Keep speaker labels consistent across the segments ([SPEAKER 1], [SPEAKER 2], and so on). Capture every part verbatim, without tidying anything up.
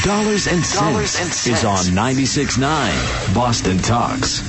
[SPEAKER 1] Dollars and Cents, Dollars and Cents is on ninety-six point nine Boston Talks.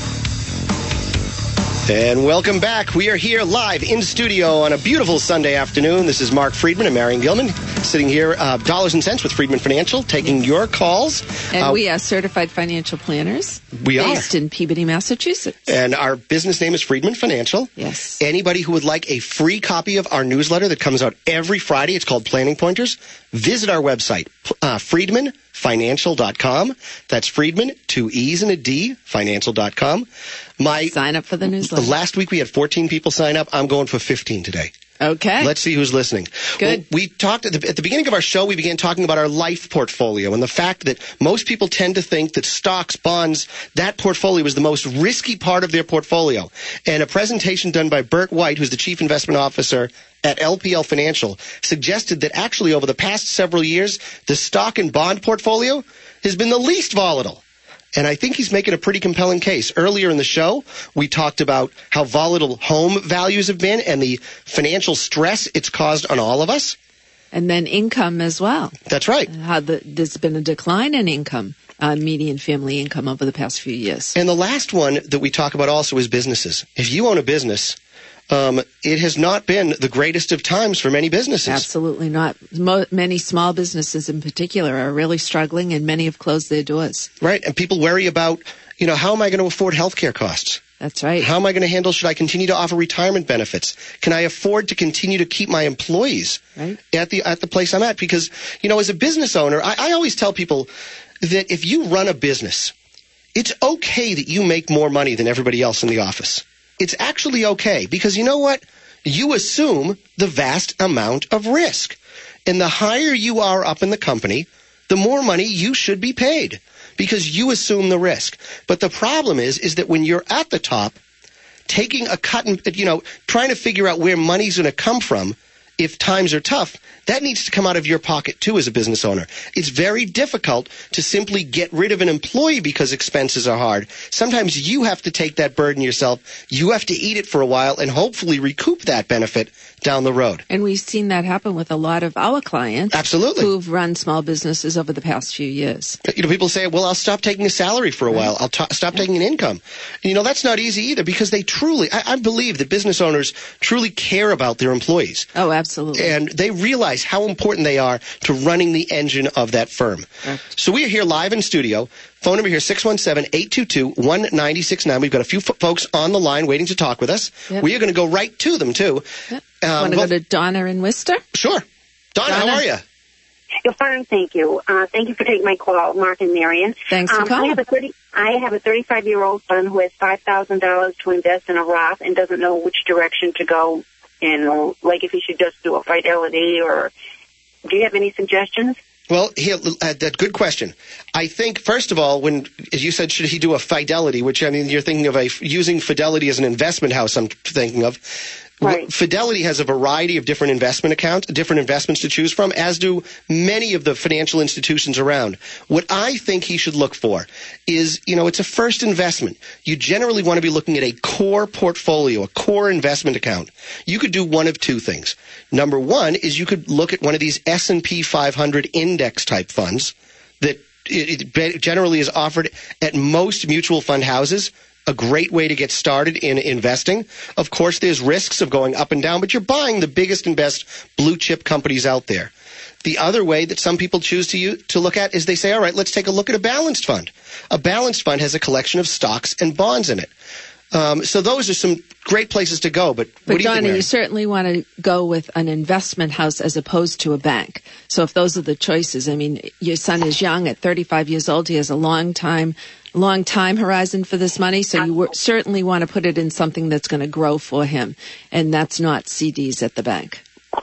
[SPEAKER 2] And welcome back. We are here live in studio on a beautiful Sunday afternoon. This is Mark Friedman and Marion Gilman sitting here, uh, Dollars and Cents with Friedman Financial, taking your calls.
[SPEAKER 3] And
[SPEAKER 2] uh,
[SPEAKER 3] we are certified financial planners.
[SPEAKER 2] We are.
[SPEAKER 3] Based in Peabody, Massachusetts.
[SPEAKER 2] And our business name is Friedman Financial.
[SPEAKER 3] Yes.
[SPEAKER 2] Anybody who would like a free copy of our newsletter that comes out every Friday, it's called Planning Pointers, visit our website, uh, friedman financial dot com. That's Friedman, two E's and a D, financial dot com. My
[SPEAKER 3] Sign up for the newsletter.
[SPEAKER 2] Last week we had fourteen people sign up. I'm going for fifteen today.
[SPEAKER 3] Okay.
[SPEAKER 2] Let's see who's listening.
[SPEAKER 3] Good.
[SPEAKER 2] Well, we talked at the, at the beginning of our show, we began talking about our life portfolio and the fact that most people tend to think that stocks, bonds, that portfolio is the most risky part of their portfolio. And a presentation done by Bert White, who's the Chief Investment Officer at L P L Financial, suggested that actually over the past several years, the stock and bond portfolio has been the least volatile. And I think he's making a pretty compelling case. Earlier in the show, we talked about how volatile home values have been and the financial stress it's caused on all of us.
[SPEAKER 3] And then income as well.
[SPEAKER 2] That's right.
[SPEAKER 3] How the, there's been a decline in income, uh, median family income over the past few years.
[SPEAKER 2] And the last one that we talk about also is businesses. If you own a business, um, it has not been the greatest of times for many businesses.
[SPEAKER 3] Absolutely not. Mo- many small businesses in particular are really struggling, and many have closed their doors.
[SPEAKER 2] Right. And people worry about, you know, how am I going to afford health care costs?
[SPEAKER 3] That's right.
[SPEAKER 2] How am I going to handle, should I continue to offer retirement benefits? Can I afford to continue to keep my employees
[SPEAKER 3] right.
[SPEAKER 2] at the at the place I'm at? Because, you know, as a business owner, I, I always tell people that if you run a business, it's okay that you make more money than everybody else in the office. It's actually okay because you know what? You assume the vast amount of risk. And the higher you are up in the company, the more money you should be paid because you assume the risk. But the problem is, is that when you're at the top, taking a cut and, you know, trying to figure out where money's going to come from if times are tough, that needs to come out of your pocket too as a business owner. It's very difficult to simply get rid of an employee because expenses are hard. Sometimes you have to take that burden yourself. You have to eat it for a while and hopefully recoup that benefit down the road.
[SPEAKER 3] And we've seen that happen with a lot of our clients.
[SPEAKER 2] Absolutely.
[SPEAKER 3] Who've run small businesses over the past few years.
[SPEAKER 2] You know, people say, well, I'll stop taking a salary for a
[SPEAKER 3] right.
[SPEAKER 2] while. I'll t- stop yeah. taking an income. You know, that's not easy either because they truly, I, I believe that business owners truly care about their employees.
[SPEAKER 3] Oh, absolutely.
[SPEAKER 2] And they realize how important they are to running the engine of that firm.
[SPEAKER 3] Right.
[SPEAKER 2] So we are here live in studio. Phone number here, six one seven, eight two two, one nine six nine. We've got a few f- folks on the line waiting to talk with us.
[SPEAKER 3] Yep.
[SPEAKER 2] We are going to go right to them, too.
[SPEAKER 3] Yep.
[SPEAKER 2] Um,
[SPEAKER 3] Want to
[SPEAKER 2] well,
[SPEAKER 3] go to Donna in Worcester?
[SPEAKER 2] Sure. Donna,
[SPEAKER 3] Donna.
[SPEAKER 2] how are you?
[SPEAKER 4] You're fine, thank you. Uh, thank you for taking my call, Mark and Marion.
[SPEAKER 3] Thanks for
[SPEAKER 4] um,
[SPEAKER 3] calling.
[SPEAKER 4] I have a thirty. I have a thirty-five-year-old son who has five thousand dollars to invest in a Roth and doesn't know which direction to go. And like if he should just do a Fidelity or. Do you have any suggestions?
[SPEAKER 2] Well, here, uh, that good question. I think, first of all, when, as you said, should he do a Fidelity, which, I mean, you're thinking of a, using Fidelity as an investment house, I'm thinking of.
[SPEAKER 4] Right.
[SPEAKER 2] Fidelity has a variety of different investment accounts, different investments to choose from, as do many of the financial institutions around. What I think he should look for is, you know, it's a first investment. You generally want to be looking at a core portfolio, a core investment account. You could do one of two things. Number one is you could look at one of these S and P five hundred index type funds that it, it generally is offered at most mutual fund houses. A great way to get started in investing. Of course, there's risks of going up and down, but you're buying the biggest and best blue chip companies out there. The other way that some people choose to use, to look at is they say, all right, let's take a look at a balanced fund. A balanced fund has a collection of stocks and bonds in it. Um, so those are some great places to go. But,
[SPEAKER 3] but
[SPEAKER 2] what do you
[SPEAKER 3] Donna,
[SPEAKER 2] think, Mary?
[SPEAKER 3] you certainly want to go with an investment house as opposed to a bank. So if those are the choices, I mean, your son is young at thirty-five years old. He has a long time, long time horizon for this money. So you w- certainly want to put it in something that's going to grow for him. And that's not C Ds at the bank.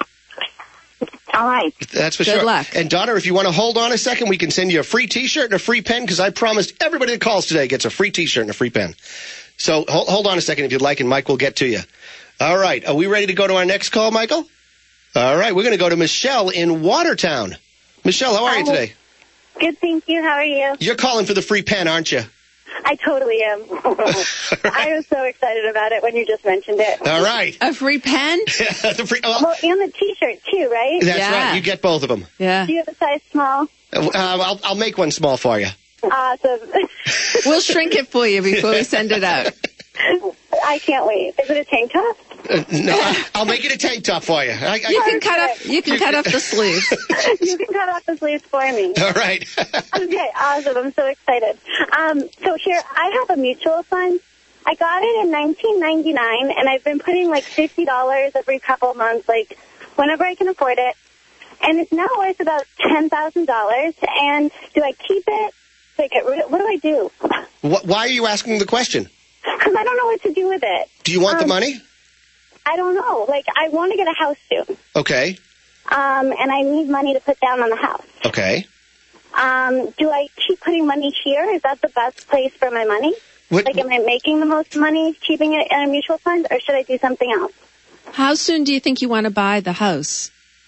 [SPEAKER 4] All right.
[SPEAKER 2] That's for
[SPEAKER 3] Good
[SPEAKER 2] sure.
[SPEAKER 3] luck.
[SPEAKER 2] And Donna, if you want to hold on a second, we can send you a free T-shirt and a free pen because I promised everybody that calls today gets a free T-shirt and a free pen. So hold, hold on a second if you'd like, and Mike will get to you. All right. Are we ready to go to our next call, Michael? All right. We're going to go to Michelle in Watertown. Michelle, how are you today?
[SPEAKER 5] Good, thank you. How are you?
[SPEAKER 2] You're calling for the free pen, aren't you?
[SPEAKER 5] I totally am. I was so excited about it when you just mentioned it.
[SPEAKER 2] All right.
[SPEAKER 3] A free pen?
[SPEAKER 2] the free, oh,
[SPEAKER 5] Well, and the T-shirt, too, right?
[SPEAKER 2] that's
[SPEAKER 3] Yeah.
[SPEAKER 2] right. You get both of them.
[SPEAKER 3] Yeah.
[SPEAKER 5] Do you have a size small?
[SPEAKER 2] Uh, I'll, I'll make one small for you.
[SPEAKER 5] Awesome.
[SPEAKER 3] We'll shrink it for you before we send it out.
[SPEAKER 5] I can't wait. Is it a tank top?
[SPEAKER 2] Uh, no, I, I'll make it a tank top for you. I, I,
[SPEAKER 3] You can cut off. You can cut off the sleeves.
[SPEAKER 5] You can cut off the sleeves for me.
[SPEAKER 2] All right.
[SPEAKER 5] Okay, awesome. I'm so excited. Um, so here, I have a mutual fund. I got it in nineteen ninety-nine, and I've been putting like fifty dollars every couple of months, like whenever I can afford it. And it's now worth about ten thousand dollars. And do I keep it? Do I get rid of it? What do I do?
[SPEAKER 2] Wh- Why are you asking the question?
[SPEAKER 5] Because I don't know what to do with it.
[SPEAKER 2] Do you want
[SPEAKER 5] Um,
[SPEAKER 2] the money?
[SPEAKER 5] I don't know. Like, I want to get a house soon.
[SPEAKER 2] Okay.
[SPEAKER 5] Um, and I need money to put down on the house.
[SPEAKER 2] Okay.
[SPEAKER 5] Um, do I keep putting money here? Is that the best place for my money?
[SPEAKER 2] What,
[SPEAKER 5] Like, am I making the most money keeping it in a mutual fund, or should I do something else?
[SPEAKER 3] How soon do you think you want to buy the house?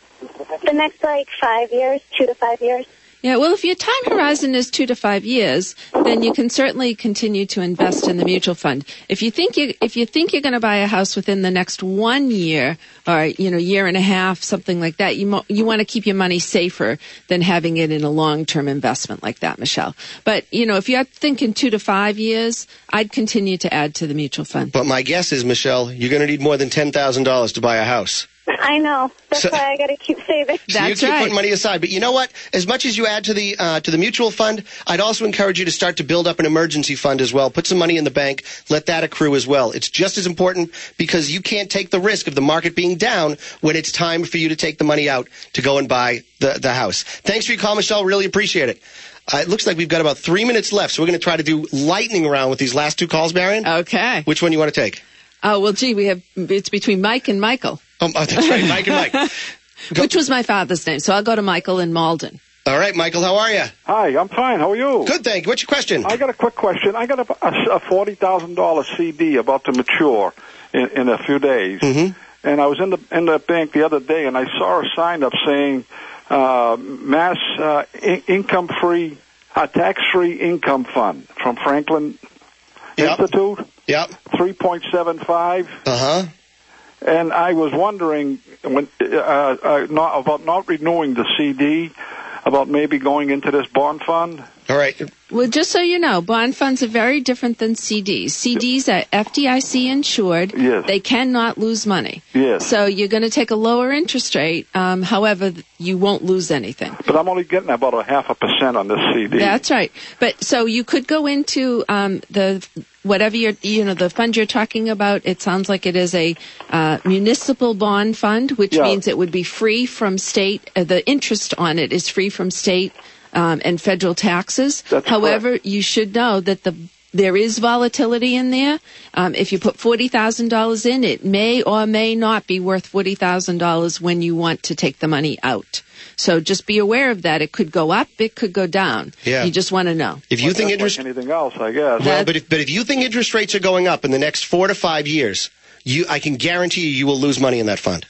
[SPEAKER 5] The next, like, five years, two to five years.
[SPEAKER 3] Yeah, well, if your time horizon is two to five years, then you can certainly continue to invest in the mutual fund. If you think you if you think you're going to buy a house within the next one year or you know year and a half, something like that, you mo- you want to keep your money safer than having it in a long-term investment like that, Michelle. But you know, if you're thinking two to five years, I'd continue to add to the mutual fund.
[SPEAKER 2] but my guess is, Michelle, you're going to need more than ten thousand dollars to buy a house.
[SPEAKER 5] I know. That's
[SPEAKER 2] So-
[SPEAKER 5] why I got to keep saving.
[SPEAKER 2] So
[SPEAKER 3] That's
[SPEAKER 2] you keep
[SPEAKER 3] right.
[SPEAKER 2] putting money aside. But you know what? As much as you add to the uh, to the mutual fund, I'd also encourage you to start to build up an emergency fund as well. Put some money in the bank. Let that accrue as well. It's just as important because you can't take the risk of the market being down when it's time for you to take the money out to go and buy the, the house. Thanks for your call, Michelle. Really appreciate it. Uh, it looks like we've got about three minutes left, so we're going to try to do lightning round with these last two calls, Marion.
[SPEAKER 3] Okay.
[SPEAKER 2] Which one you want to take?
[SPEAKER 3] Oh, well, gee, we have it's between Mike and Michael,
[SPEAKER 2] Oh, oh, that's right, Mike and Mike. Go.
[SPEAKER 3] which was my father's name. So I'll go to Michael in Malden.
[SPEAKER 2] All right, Michael, how are you?
[SPEAKER 6] Hi, I'm fine. How are you?
[SPEAKER 2] Good, thank you. What's your question?
[SPEAKER 6] I got a quick question. I got a, a, a forty thousand dollars C D about to mature in, in a few days.
[SPEAKER 2] Mm-hmm.
[SPEAKER 6] And I was in the in the bank the other day, and I saw a sign up saying uh, Mass uh, in, Income Free, uh, Tax Free Income Fund from Franklin
[SPEAKER 2] Yep.
[SPEAKER 6] Institute,
[SPEAKER 2] Yep.
[SPEAKER 6] three point seven five.
[SPEAKER 2] Uh-huh.
[SPEAKER 6] And I was wondering when uh, uh, not, about not renewing the C D, about maybe going into this bond fund.
[SPEAKER 2] All right.
[SPEAKER 3] Well, just so you know, bond funds are very different than C Ds. C Ds are F D I C insured.
[SPEAKER 6] Yes.
[SPEAKER 3] They cannot lose money.
[SPEAKER 6] Yes.
[SPEAKER 3] So you're going to take a lower interest rate. Um, however, you won't lose anything.
[SPEAKER 6] But I'm only getting about a half a percent on this C D.
[SPEAKER 3] That's right. But so you could go into um, the whatever you're, you know, the fund you're talking about. It sounds like it is a uh, municipal bond fund, which
[SPEAKER 6] Yeah.
[SPEAKER 3] means it would be free from state. Uh, the interest on it is free from state um, and federal taxes.
[SPEAKER 6] That's
[SPEAKER 3] However,
[SPEAKER 6] correct.
[SPEAKER 3] you should know that the there is volatility in there. Um, if you put forty thousand dollars in, it may or may not be worth forty thousand dollars when you want to take the money out. So just be aware of that. It could go up, it could go down.
[SPEAKER 2] Yeah.
[SPEAKER 3] You just want to know.
[SPEAKER 2] If you
[SPEAKER 6] Well,
[SPEAKER 2] think
[SPEAKER 6] just
[SPEAKER 2] interest,
[SPEAKER 6] like anything else, I guess.
[SPEAKER 2] well, but if but if you think interest rates are going up in the next four to five years, you I can guarantee you you will lose money in that fund.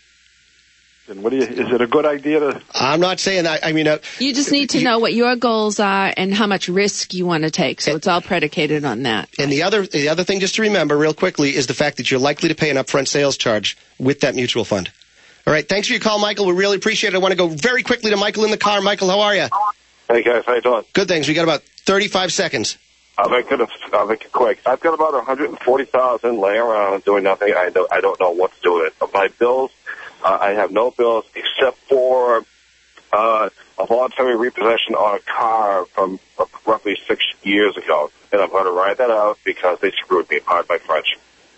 [SPEAKER 6] And what do you, is it a good idea to?
[SPEAKER 2] I'm not saying that. I mean, uh,
[SPEAKER 3] You just need to know what your goals are and how much risk you want to take. So it's all predicated on that.
[SPEAKER 2] and the other the other thing just to remember real quickly is the fact that you're likely to pay an upfront sales charge with that mutual fund. All right, thanks for your call, Michael. We really appreciate it. I want to go very quickly to Michael in the car. Michael, how are you?
[SPEAKER 7] Hey guys, how you doing?
[SPEAKER 2] Good, thanks. We got about thirty-five seconds.
[SPEAKER 7] I'll make it. I'll make it quick. I've got about one hundred forty thousand laying around doing nothing. I don't. I don't know what to do with it. My bills. Uh, I have no bills except for uh, a voluntary repossession on a car from uh, roughly six years ago, and I'm going to write that out because they screwed me. Pardon my French.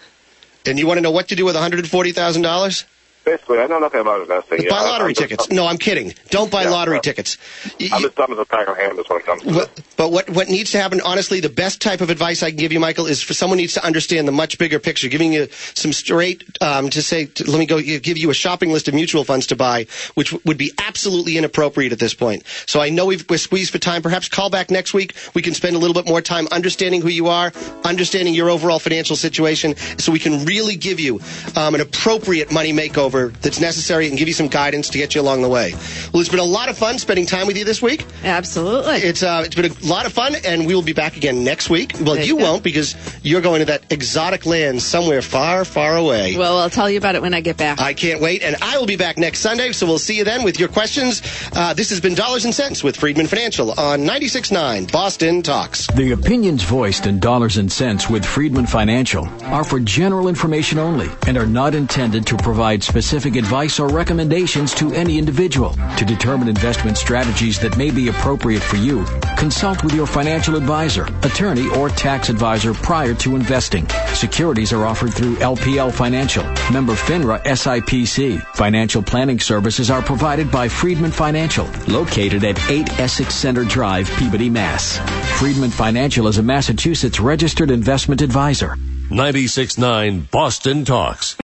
[SPEAKER 2] And you want to know what to do with one hundred forty thousand dollars?
[SPEAKER 7] Basically, I know nothing about investing.
[SPEAKER 2] Buy
[SPEAKER 7] Yeah,
[SPEAKER 2] lottery
[SPEAKER 7] I'm just-
[SPEAKER 2] tickets. No, I'm kidding. Don't buy
[SPEAKER 7] Yeah,
[SPEAKER 2] lottery
[SPEAKER 7] no.
[SPEAKER 2] tickets. Y-
[SPEAKER 7] I'm
[SPEAKER 2] y-
[SPEAKER 7] as dumb as a pack of hammers when it comes to
[SPEAKER 2] But,
[SPEAKER 7] it.
[SPEAKER 2] but what, what needs to happen, honestly, the best type of advice I can give you, Michael, is for someone needs to understand the much bigger picture. Giving you some straight, um, to say, to, let me go give you a shopping list of mutual funds to buy, which w- would be absolutely inappropriate at this point. So I know we've, we're squeezed for time. Perhaps call back next week. We can spend a little bit more time understanding who you are, understanding your overall financial situation, so we can really give you um, an appropriate money makeover over that's necessary and give you some guidance to get you along the way. Well, it's been a lot of fun spending time with you this week.
[SPEAKER 3] Absolutely.
[SPEAKER 2] It's uh, it's been a lot of fun, and we will be back again next week. Well,
[SPEAKER 3] There
[SPEAKER 2] you
[SPEAKER 3] you go.
[SPEAKER 2] won't, because you're going to that exotic land somewhere far, far away.
[SPEAKER 3] Well, I'll tell you about it when I get back.
[SPEAKER 2] I can't wait, and I will be back next Sunday, so we'll see you then with your questions. Uh, this has been Dollars and Cents with Friedman Financial on ninety-six point nine Boston Talks.
[SPEAKER 1] The opinions voiced in Dollars and Cents with Friedman Financial are for general information only and are not intended to provide specific advice or recommendations to any individual. To determine investment strategies that may be appropriate for you, consult with your financial advisor, attorney, or tax advisor prior to investing. Securities are offered through L P L Financial, member FINRA S I P C. Financial planning services are provided by Friedman Financial, located at eight Essex Center Drive, Peabody, Mass. Friedman Financial is a Massachusetts registered investment advisor.
[SPEAKER 8] ninety-six point nine Boston Talks.